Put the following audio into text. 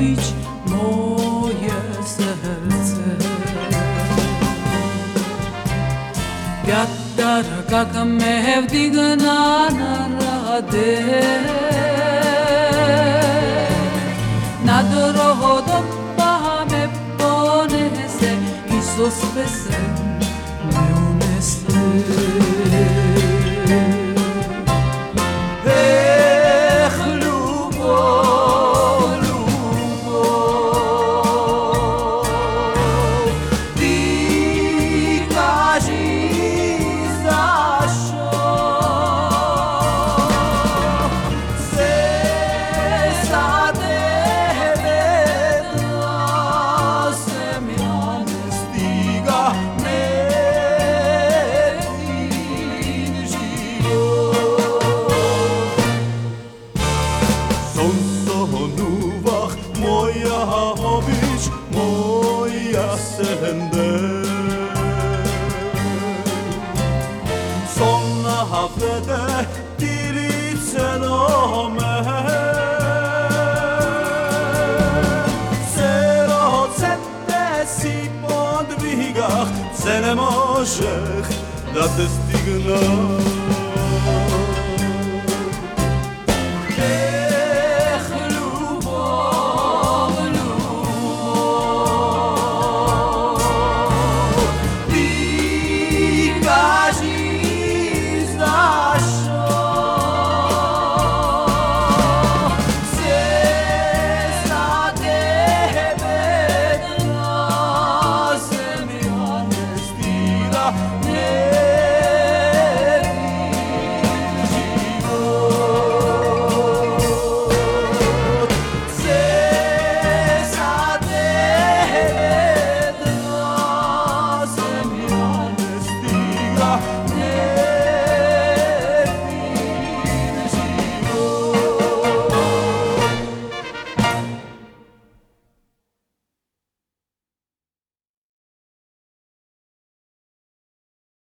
obić moje serce. Vjatar kak me vdigna na rade, nad rodom pa me ponese, Isus pesem me unese. Moja obić, moja sende Sonna vede diriceno me Serce si podwigach, se ne možeh da te stignem